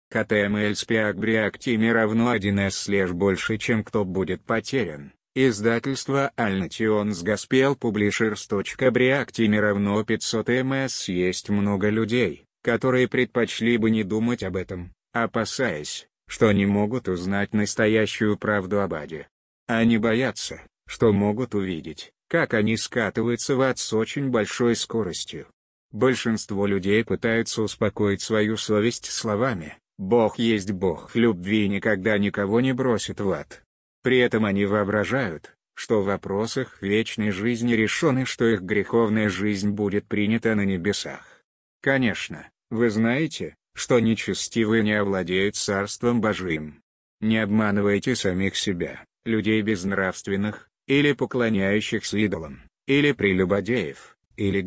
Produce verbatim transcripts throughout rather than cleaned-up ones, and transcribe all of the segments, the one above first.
КТМЛ спиак бриак тиме равно один эс слэш больше, чем кто будет потерян. Издательство Alnations Gospel Publishers. Бриак тиме равно пятьсот мс. Есть много людей, которые предпочли бы не думать об этом, опасаясь, что не могут узнать настоящую правду об аде. Они боятся, что могут увидеть, как они скатываются в ад с очень большой скоростью. Большинство людей пытаются успокоить свою совесть словами: «Бог есть Бог любви и никогда никого не бросит в ад». При этом они воображают, что в вопросах вечной жизни решено, что их греховная жизнь будет принята на небесах. Конечно, вы знаете, что нечестивые не овладеют Царством Божиим. Не обманывайте самих себя, людей безнравственных, или поклоняющихся идолам, или прелюбодеев, или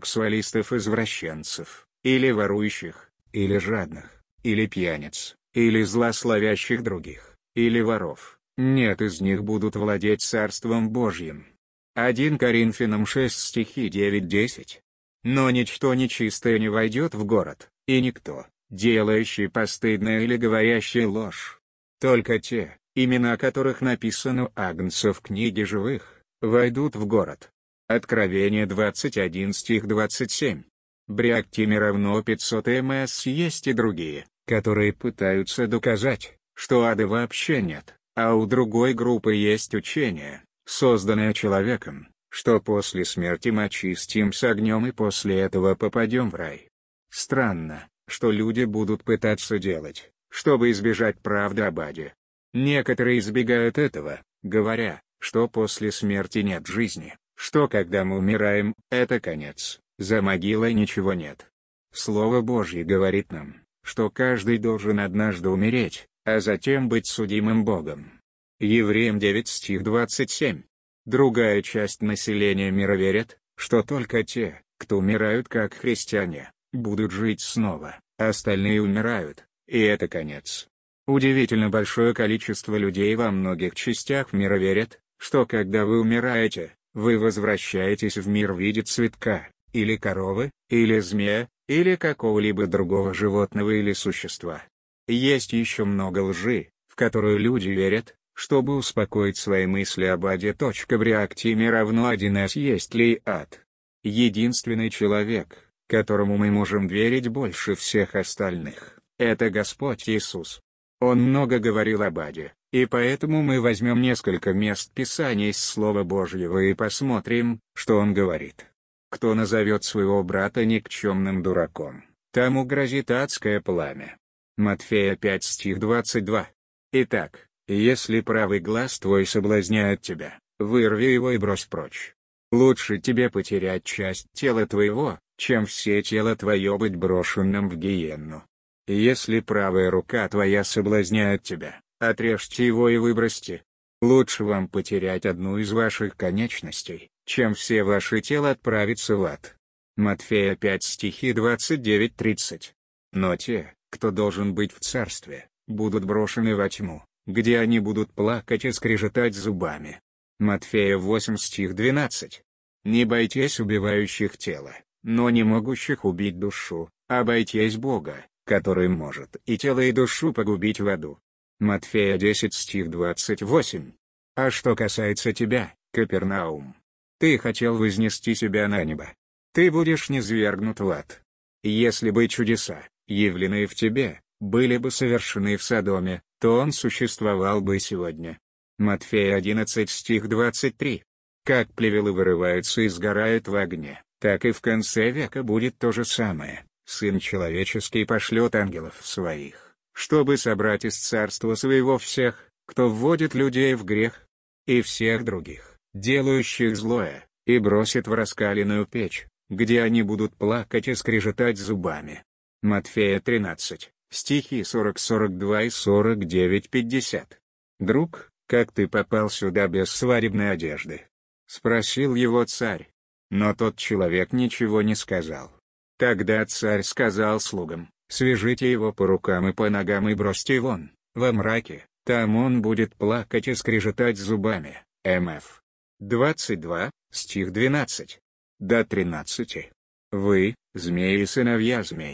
гомосексуалистов-извращенцев, или ворующих, или жадных, или пьяниц, или злословящих других, или воров. Нет из них будут владеть Царством Божьим. первое Коринфянам шесть стихи девять-десять. Но ничто нечистое не войдет в город, и никто, делающий постыдное или говорящий ложь. Только те, имена которых написаны у Агнца в книге живых, войдут в город. Откровение двадцать один стих двадцать семь. Бриак тиме равно пятьсот мс. Есть и другие, которые пытаются доказать, что ада вообще нет, а у другой группы есть учение, созданное человеком, что после смерти мы очистимся огнем и после этого попадем в рай. Странно, что люди будут пытаться делать, чтобы избежать правды об аде. Некоторые избегают этого, говоря, что после смерти нет жизни, что когда мы умираем, это конец, за могилой ничего нет. Слово Божье говорит нам, что каждый должен однажды умереть, а затем быть судимым Богом. Евреям девять стих двадцать семь. Другая часть населения мира верит, что только те, кто умирают как христиане, будут жить снова, а остальные умирают, и это конец. Удивительно большое количество людей во многих частях мира верят, что когда вы умираете, вы возвращаетесь в мир в виде цветка, или коровы, или змея, или какого-либо другого животного или существа. Есть еще много лжи, в которую люди верят, чтобы успокоить свои мысли об аде. Бриак тиме равно один эс. Есть ли ад? Единственный человек, которому мы можем верить больше всех остальных, это Господь Иисус. Он много говорил об аде, и поэтому мы возьмем несколько мест Писания из Слова Божьего и посмотрим, что он говорит. Кто назовет своего брата никчемным дураком, тому грозит адское пламя. Матфея пять стих двадцать два. Итак, если правый глаз твой соблазняет тебя, вырви его и брось прочь. Лучше тебе потерять часть тела твоего, чем все тело твое быть брошенным в гиенну. Если правая рука твоя соблазняет тебя, отрежьте его и выбросьте. Лучше вам потерять одну из ваших конечностей, чем все ваше тело отправиться в ад. Матфея пять стихи двадцать девять-тридцать. Но те, кто должен быть в царстве, будут брошены во тьму, где они будут плакать и скрежетать зубами. Матфея восемь стих двенадцать. Не бойтесь убивающих тело, но не могущих убить душу, а бойтесь Бога, который может и тело и душу погубить в аду. Матфея десять стих двадцать восемь. А что касается тебя, Капернаум, ты хотел вознести себя на небо. Ты будешь низвергнут в ад. Если бы чудеса, явленные в тебе, были бы совершены в Содоме, то он существовал бы сегодня. Матфея одиннадцать стих двадцать три. Как плевелы вырываются и сгорают в огне, так и в конце века будет то же самое. Сын человеческий пошлет ангелов своих, чтобы собрать из царства своего всех, кто вводит людей в грех, и всех других, делающих злое, и бросит в раскаленную печь, где они будут плакать и скрежетать зубами. Матфея тринадцать, стихи сорок сорок два и сорок девять пятьдесят. «Друг, как ты попал сюда без свадебной одежды?» — спросил его царь. Но тот человек ничего не сказал. Тогда царь сказал слугам: «Свяжите его по рукам и по ногам и бросьте вон, во мраке, там он будет плакать и скрежетать зубами». М.Ф. двадцать два, стих двенадцать. До тринадцати. «Вы, змеи и сыновья змей,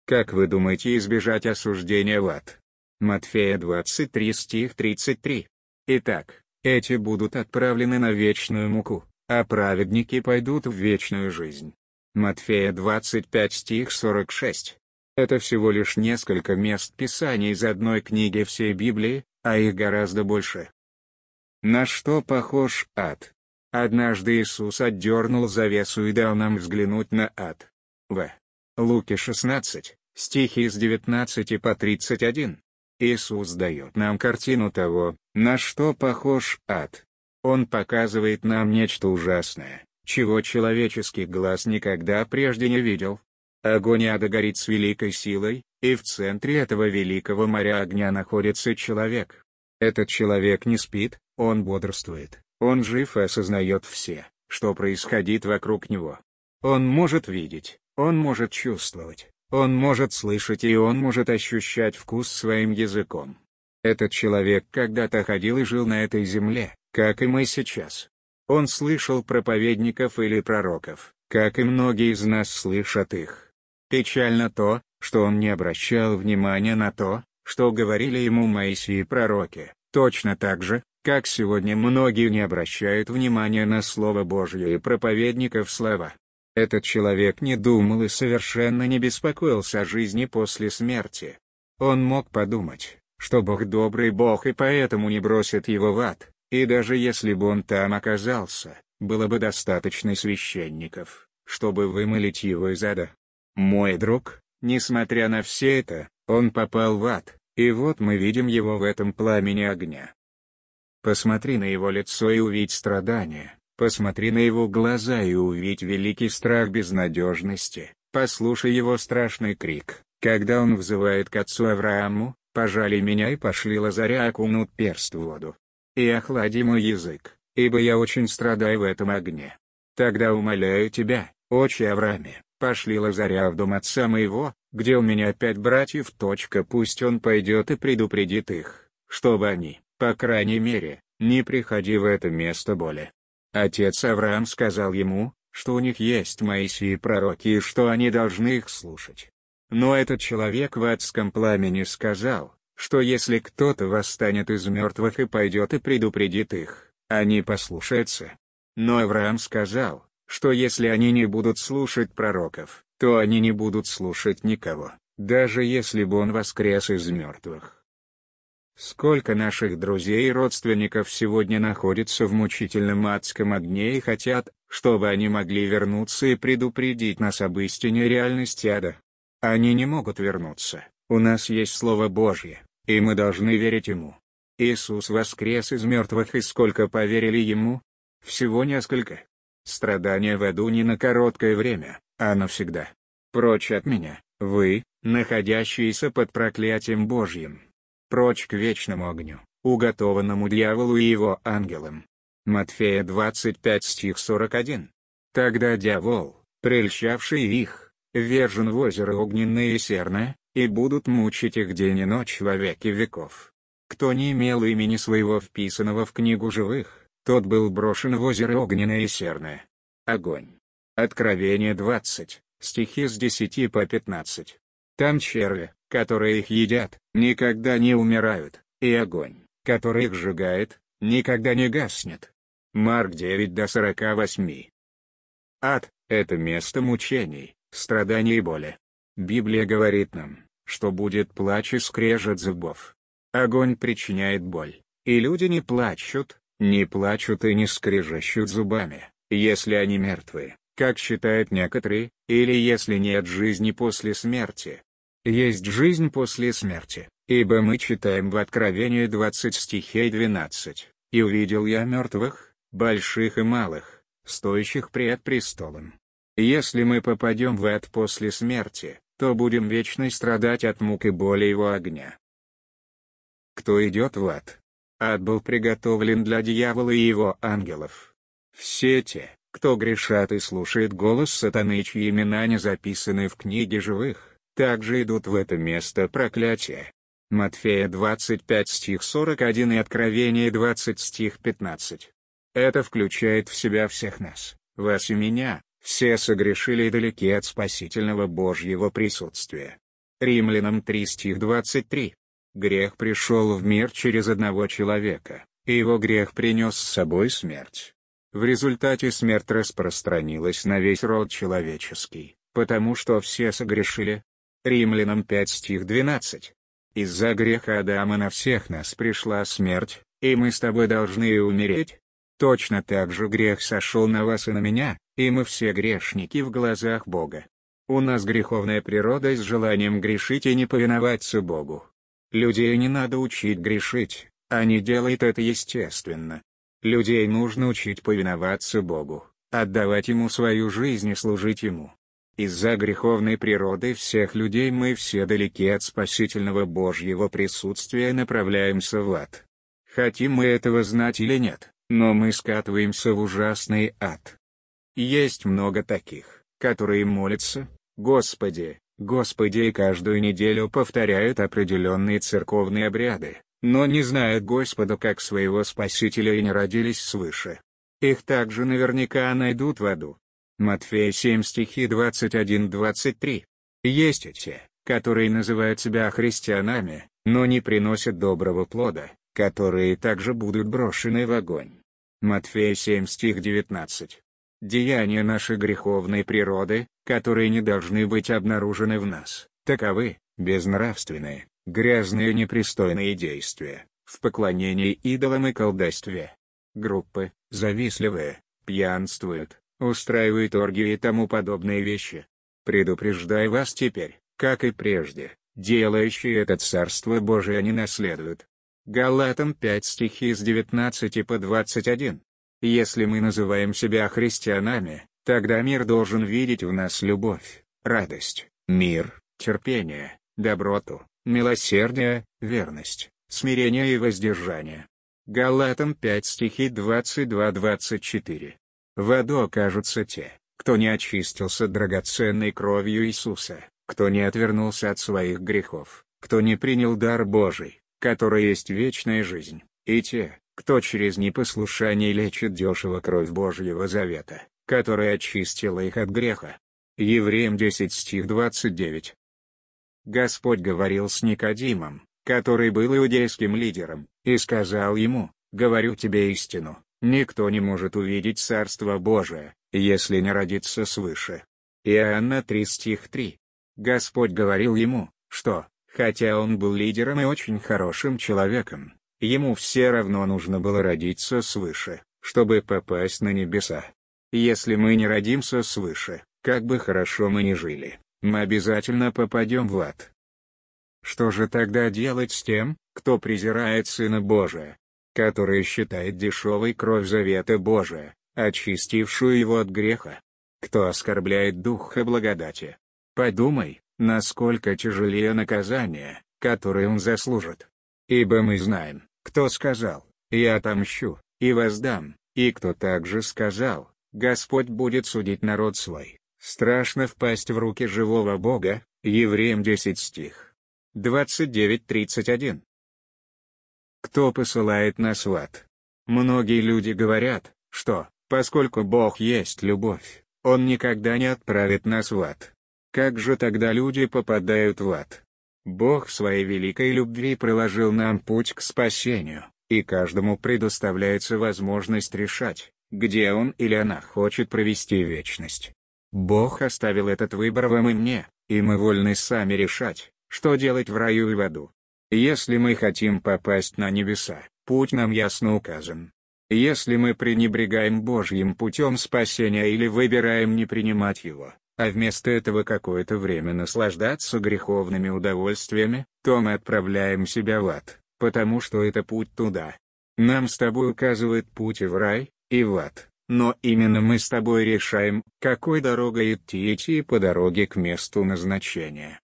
Как вы думаете избежать осуждения в ад? Матфея двадцать три стих тридцать три. Итак, эти будут отправлены на вечную муку, а праведники пойдут в вечную жизнь. Матфея двадцать пять стих сорок шесть. Это всего лишь несколько мест Писания из одной книги всей Библии, а их гораздо больше. На что похож ад? Однажды Иисус отдернул завесу и дал нам взглянуть на ад. В. Луки шестнадцать, стихи с девятнадцати по тридцать один. Иисус дает нам картину того, на что похож ад. Он показывает нам нечто ужасное, чего человеческий глаз никогда прежде не видел. Огонь ада горит с великой силой, и в центре этого великого моря огня находится человек. Этот человек не спит, он бодрствует, он жив и осознает все, что происходит вокруг него. Он может видеть, он может чувствовать, он может слышать и он может ощущать вкус своим языком. Этот человек когда-то ходил и жил на этой земле, как и мы сейчас. Он слышал проповедников или пророков, как и многие из нас слышат их. Печально то, что он не обращал внимания на то, что говорили ему Моисей и пророки, точно так же, как сегодня многие не обращают внимания на Слово Божье и проповедников слова. Этот человек не думал и совершенно не беспокоился о жизни после смерти. Он мог подумать, что Бог добрый Бог и поэтому не бросит его в ад, и даже если бы он там оказался, было бы достаточно священников, чтобы вымолить его из ада. Мой друг, несмотря на все это, он попал в ад, и вот мы видим его в этом пламени огня. Посмотри на его лицо и увидь страдания, посмотри на его глаза и увидь великий страх безнадежности, послушай его страшный крик, когда он взывает к отцу Аврааму: «Пожали меня и пошли Лазаря окунут перст в воду. И охлади мой язык, ибо я очень страдаю в этом огне. Тогда умоляю тебя, отче Аврааме, пошли Лазаря в дом отца моего, где у меня пять братьев. Пусть он пойдет и предупредит их, чтобы они, по крайней мере, не приходи в это место боли». Отец Авраам сказал ему, что у них есть Моисей и пророки и что они должны их слушать. Но этот человек в адском пламени сказал, что если кто-то восстанет из мертвых и пойдет и предупредит их, они послушаются. Но Авраам сказал, что если они не будут слушать пророков, то они не будут слушать никого, даже если бы он воскрес из мертвых. Сколько наших друзей и родственников сегодня находятся в мучительном адском огне и хотят, чтобы они могли вернуться и предупредить нас об истине реальности ада. Они не могут вернуться, у нас есть Слово Божье, и мы должны верить Ему. Иисус воскрес из мертвых, и сколько поверили Ему? Всего несколько. Страдания в аду не на короткое время, а навсегда. Прочь от меня, вы, находящиеся под проклятием Божьим. Прочь к вечному огню, уготованному дьяволу и его ангелам. Матфея двадцать пять стих сорок один. Тогда дьявол, прельщавший их, ввержен в озеро огненное и серное, и будут мучить их день и ночь во веки веков. Кто не имел имени своего вписанного в книгу живых, тот был брошен в озеро огненное и серное. Огонь. Откровение двадцать, стихи с десяти по пятнадцать. Там черви, которые их едят, никогда не умирают, и огонь, который их сжигает, никогда не гаснет. Марк девять до сорока восьми. Ад — это место мучений, страданий и боли. Библия говорит нам, что будет плач и скрежет зубов. Огонь причиняет боль, и люди не плачут, не плачут и не скрежещут зубами, если они мертвы, как считают некоторые, или если нет жизни после смерти. Есть жизнь после смерти, ибо мы читаем в Откровении двадцать стихей двенадцать, «И увидел я мертвых, больших и малых, стоящих пред престолом». Если мы попадем в ад после смерти, то будем вечно страдать от мук и боли его огня. Кто идет в ад? Ад был приготовлен для дьявола и его ангелов. Все те, кто грешат и слушает голос сатаны, чьи имена не записаны в книге живых, также идут в это место проклятия. Матфея двадцать пять стих сорок один и Откровение двадцать стих пятнадцать. Это включает в себя всех нас, вас и меня. Все согрешили и далеки от спасительного Божьего присутствия. Римлянам три стих двадцать три. Грех пришел в мир через одного человека, и его грех принес с собой смерть. В результате смерть распространилась на весь род человеческий, потому что все согрешили. Римлянам пять стих двенадцать. Из-за греха Адама на всех нас пришла смерть, и мы с тобой должны умереть. Точно так же грех сошел на вас и на меня, и мы все грешники в глазах Бога. У нас греховная природа с желанием грешить и не повиноваться Богу. Людей не надо учить грешить, они делают это естественно. Людей нужно учить повиноваться Богу, отдавать Ему свою жизнь и служить Ему. Из-за греховной природы всех людей мы все далеки от спасительного Божьего присутствия и направляемся в ад. Хотим мы этого знать или нет, но мы скатываемся в ужасный ад. Есть много таких, которые молятся: «Господи, Господи», и каждую неделю повторяют определенные церковные обряды, но не знают Господа как своего Спасителя и не родились свыше. Их также наверняка найдут в аду. Матфея семь стихи двадцать один двадцать три. Есть и те, которые называют себя христианами, но не приносят доброго плода, которые также будут брошены в огонь. Матфея семь стих девятнадцать. Деяния нашей греховной природы, которые не должны быть обнаружены в нас, таковы: безнравственные, грязные непристойные действия, в поклонении идолам и колдовстве. Группы, завистливые, пьянствуют, устраивают оргии и тому подобные вещи. Предупреждаю вас теперь, как и прежде, делающие это Царство Божие не наследуют. Галатам пять стихи с девятнадцати по двадцать один. Если мы называем себя христианами, тогда мир должен видеть в нас любовь, радость, мир, терпение, доброту, милосердие, верность, смирение и воздержание. Галатам пять стихи двадцать два двадцать четыре. В аду окажутся те, кто не очистился драгоценной кровью Иисуса, кто не отвернулся от своих грехов, кто не принял дар Божий, который есть вечная жизнь, и те, кто через непослушание лечит дешево кровь Божьего завета, которая очистила их от греха. Евреям десять стих двадцать девять. Господь говорил с Никодимом, который был иудейским лидером, и сказал ему: «Говорю тебе истину, никто не может увидеть Царство Божие, если не родится свыше». Иоанна три стих три. Господь говорил ему, что, хотя он был лидером и очень хорошим человеком, ему все равно нужно было родиться свыше, чтобы попасть на небеса. Если мы не родимся свыше, как бы хорошо мы ни жили, мы обязательно попадем в ад. Что же тогда делать с тем, кто презирает Сына Божия, который считает дешевой кровь завета Божия, очистившую его от греха? Кто оскорбляет Духа благодати? Подумай, насколько тяжелее наказание, которое он заслужит. Ибо мы знаем, кто сказал: «Я отомщу, и воздам», и кто также сказал: «Господь будет судить народ свой». Страшно впасть в руки живого Бога. Евреям десять стих двадцать девять тридцать один. Кто посылает нас в ад? Многие люди говорят, что, поскольку Бог есть любовь, Он никогда не отправит нас в ад. Как же тогда люди попадают в ад? Бог в своей великой любви проложил нам путь к спасению, и каждому предоставляется возможность решать, где он или она хочет провести вечность. Бог оставил этот выбор вам и мне, и мы вольны сами решать, что делать в раю и в аду. Если мы хотим попасть на небеса, путь нам ясно указан. Если мы пренебрегаем Божьим путем спасения или выбираем не принимать его, а вместо этого какое-то время наслаждаться греховными удовольствиями, то мы отправляем себя в ад, потому что это путь туда. Нам с тобой указывает путь и в рай, и в ад, но именно мы с тобой решаем, какой дорогой идти идти по дороге к месту назначения.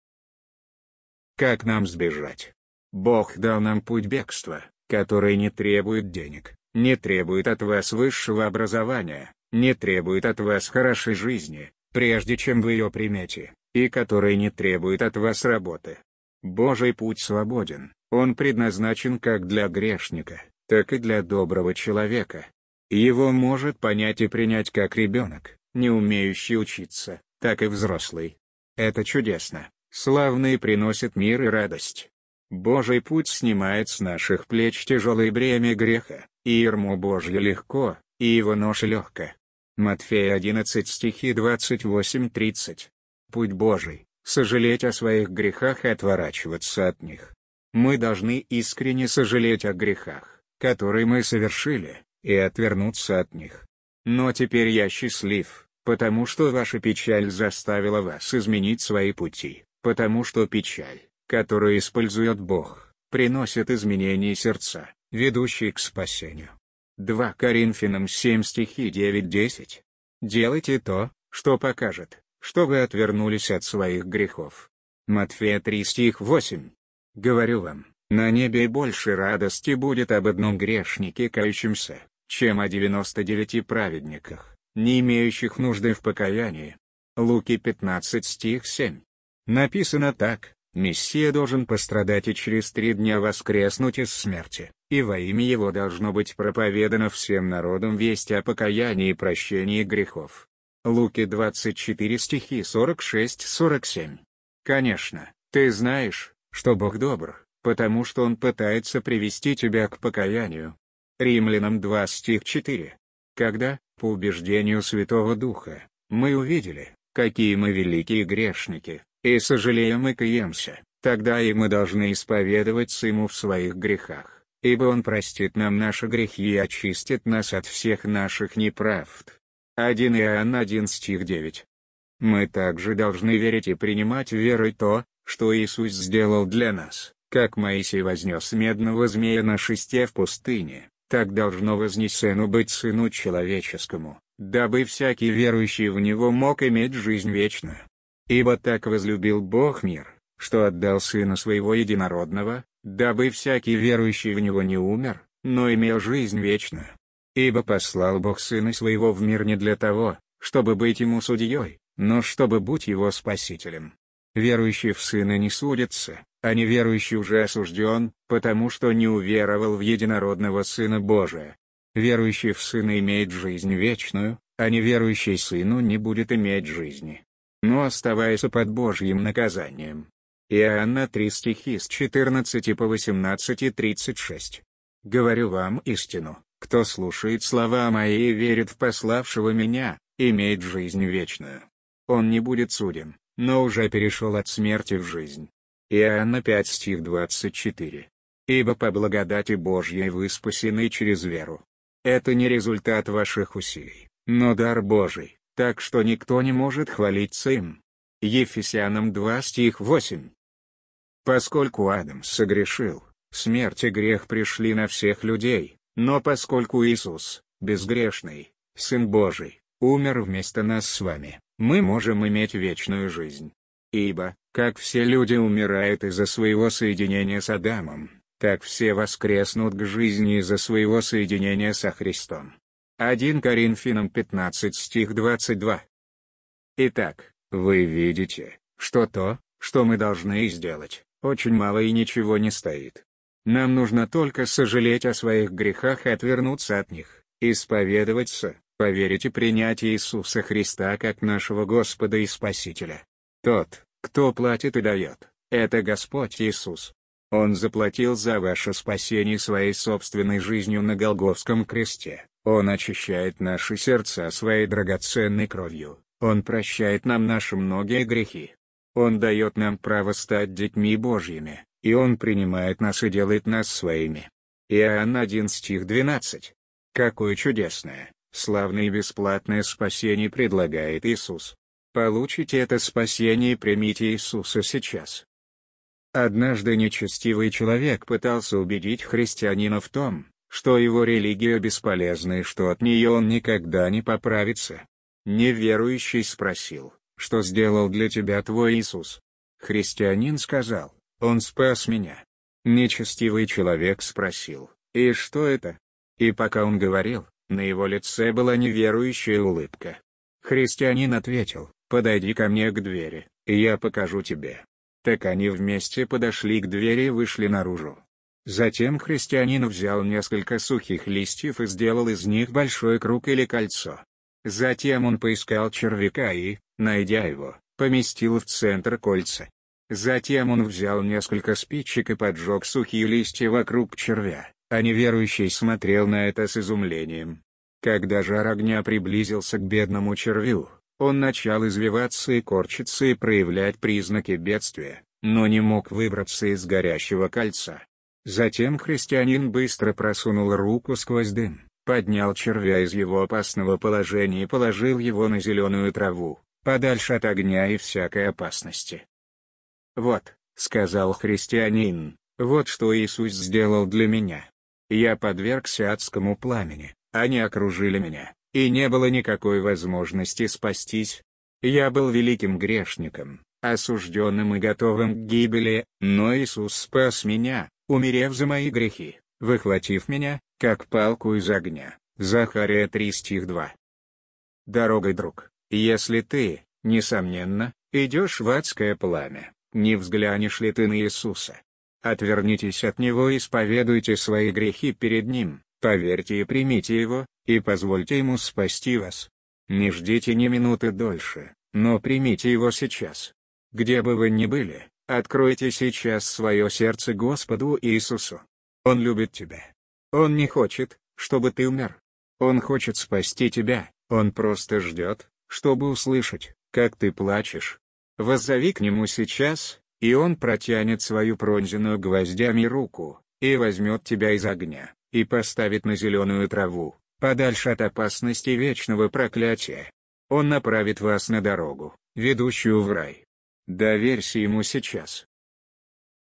Как нам сбежать? Бог дал нам путь бегства, который не требует денег, не требует от вас высшего образования, не требует от вас хорошей жизни, прежде чем вы ее примете, и который не требует от вас работы. Божий путь свободен, он предназначен как для грешника, так и для доброго человека. Его может понять и принять как ребенок, не умеющий учиться, так и взрослый. Это чудесно, Славные приносят мир и радость. Божий путь снимает с наших плеч тяжелое бремя греха, и ярмо Божье легко, и его ноша легка. Матфея одиннадцать стихи двадцать восемь тридцать. Путь Божий — сожалеть о своих грехах и отворачиваться от них. Мы должны искренне сожалеть о грехах, которые мы совершили, и отвернуться от них. Но теперь я счастлив, потому что ваша печаль заставила вас изменить свои пути, потому что печаль, которую использует Бог, приносит изменения сердца, ведущие к спасению. два Коринфянам семь стихи девять десять. Делайте то, что покажет, что вы отвернулись от своих грехов. Матфея три стих восемь. Говорю вам, на небе больше радости будет об одном грешнике кающемся, чем о девяноста девяти праведниках, не имеющих нужды в покаянии. Луки пятнадцать стих семь. Написано так: Мессия должен пострадать и через три дня воскреснуть из смерти, и во имя его должно быть проповедано всем народам весть о покаянии и прощении грехов. Луки двадцать четыре стихи сорок шесть сорок семь. Конечно, ты знаешь, что Бог добр, потому что Он пытается привести тебя к покаянию. Римлянам два стих четыре. Когда, по убеждению Святого Духа, мы увидели, какие мы великие грешники, и сожалеем и каемся, тогда и мы должны исповедоваться Ему в своих грехах, ибо Он простит нам наши грехи и очистит нас от всех наших неправд. один Иоанна один стих девять. Мы также должны верить и принимать верой то, что Иисус сделал для нас. Как Моисей вознес медного змея на шесте в пустыне, так должно вознесено быть Сыну Человеческому, дабы всякий верующий в Него мог иметь жизнь вечную. Ибо так возлюбил Бог мир, что отдал Сына Своего Единородного, дабы всякий верующий в Него не умер, но имел жизнь вечную. Ибо послал Бог Сына Своего в мир не для того, чтобы быть Ему судьей, но чтобы быть Его Спасителем. Верующий в Сына не судится, а неверующий уже осужден, потому что не уверовал в Единородного Сына Божия. Верующий в Сына имеет жизнь вечную, а неверующий Сыну не будет иметь жизни, но оставаясь под Божьим наказанием. Иоанна три стихи с четырнадцати по восемнадцать и тридцать шесть. Говорю вам истину, кто слушает слова мои и верит в пославшего меня, имеет жизнь вечную. Он не будет суден, но уже перешел от смерти в жизнь. Иоанна пять стих двадцать четыре. Ибо по благодати Божьей вы спасены через веру. Это не результат ваших усилий, но дар Божий, так что никто не может хвалиться им. Ефесянам два стих восемь. Поскольку Адам согрешил, смерть и грех пришли на всех людей, но поскольку Иисус, безгрешный, Сын Божий, умер вместо нас с вами, мы можем иметь вечную жизнь. Ибо, как все люди умирают из-за своего соединения с Адамом, так все воскреснут к жизни из-за своего соединения со Христом. один Коринфянам пятнадцать стих двадцать два. Итак, вы видите, что то, что мы должны сделать, очень мало и ничего не стоит. Нам нужно только сожалеть о своих грехах и отвернуться от них, исповедоваться, поверить и принять Иисуса Христа как нашего Господа и Спасителя. Тот, кто платит и дает, это Господь Иисус. Он заплатил за ваше спасение своей собственной жизнью на Голгофском кресте. Он очищает наши сердца своей драгоценной кровью. Он прощает нам наши многие грехи. Он дает нам право стать детьми Божьими, и Он принимает нас и делает нас своими. Иоанна один стих двенадцать. Какое чудесное, славное и бесплатное спасение предлагает Иисус. Получите это спасение и примите Иисуса сейчас. Однажды нечестивый человек пытался убедить христианина в том, что его религия бесполезна и что от нее он никогда не поправится. Неверующий спросил, что сделал для тебя твой Иисус? Христианин сказал, Он спас меня. Нечестивый человек спросил, и что это? И пока он говорил, на его лице была неверующая улыбка. Христианин ответил, подойди ко мне к двери, и я покажу тебе. Так они вместе подошли к двери и вышли наружу. Затем христианин взял несколько сухих листьев и сделал из них большой круг или кольцо. Затем он поискал червяка и, найдя его, поместил в центр кольца. Затем он взял несколько спичек и поджег сухие листья вокруг червя, а неверующий смотрел на это с изумлением. Когда жар огня приблизился к бедному червю, он начал извиваться и корчиться и проявлять признаки бедствия, но не мог выбраться из горящего кольца. Затем христианин быстро просунул руку сквозь дым, поднял червя из его опасного положения и положил его на зеленую траву, подальше от огня и всякой опасности. «Вот», — сказал христианин, — «вот что Иисус сделал для меня. Я подвергся адскому пламени, они окружили меня, и не было никакой возможности спастись. Я был великим грешником, осужденным и готовым к гибели, но Иисус спас меня, умерев за мои грехи, выхватив меня, как палку из огня». Захария три стих два. Дорогой, друг, если ты, несомненно, идешь в адское пламя, не взглянешь ли ты на Иисуса? Отвернитесь от Него и исповедуйте свои грехи перед Ним, поверьте и примите Его, и позвольте Ему спасти вас. Не ждите ни минуты дольше, но примите Его сейчас. Где бы вы ни были, откройте сейчас свое сердце Господу Иисусу. Он любит тебя. Он не хочет, чтобы ты умер. Он хочет спасти тебя, Он просто ждет, чтобы услышать, как ты плачешь. Воззови к Нему сейчас, и Он протянет свою пронзенную гвоздями руку, и возьмет тебя из огня, и поставит на зеленую траву, подальше от опасности вечного проклятия. Он направит вас на дорогу, ведущую в рай. Доверься Ему сейчас.